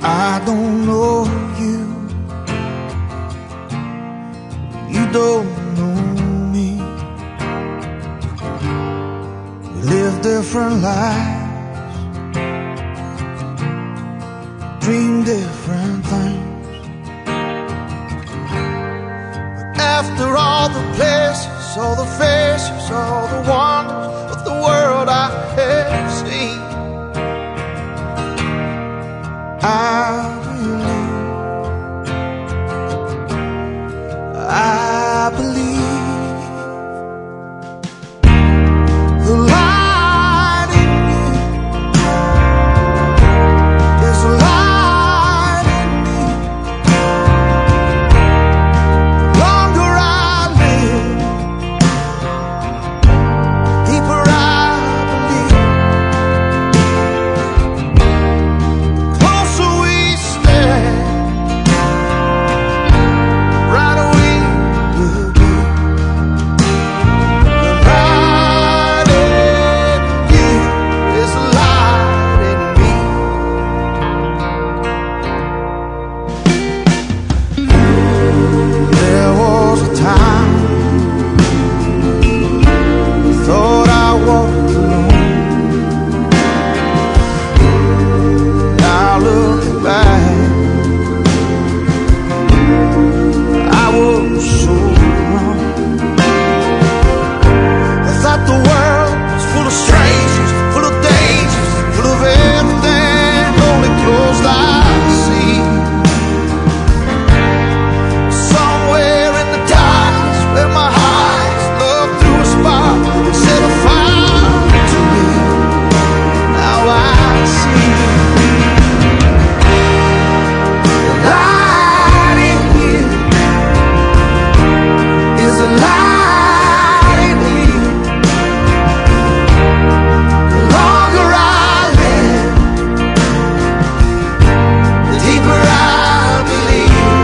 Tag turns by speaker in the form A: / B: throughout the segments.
A: I don't know you, you don't know me. We live different lives, dream different things. But after all the places, all the faces, all the wonders of the world I have seen, I believe the light in you is a light in me. The longer I live, deeper I believe. The closer we stand, brighter we will be. The light in you is a light in me. There was a time I thought I walked alone. Now looking back, I was so wrong. I thought the world was full of strangers, full of dangers, full of everything only closed eyes see. Somewhere in the darkness where my eyes looked through a spark and set a fire to me. Now I see the light in you is a light in me. The longer I live, the deeper I believe.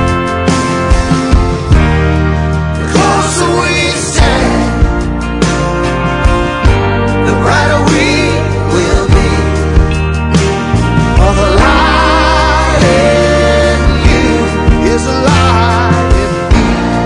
A: The closer we stand, the brighter we will be. For the light in you is a light in me.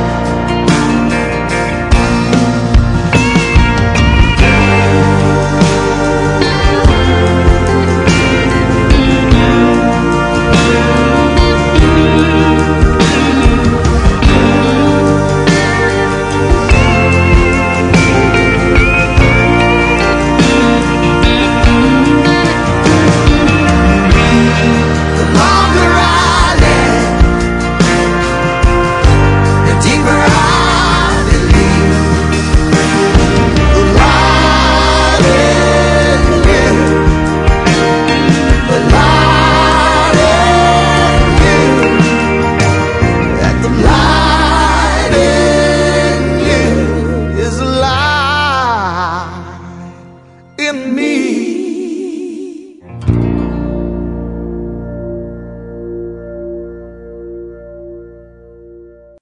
A: The longer I live, the deeper I believe. The light in you, the light in you, that the light in you is a light in me.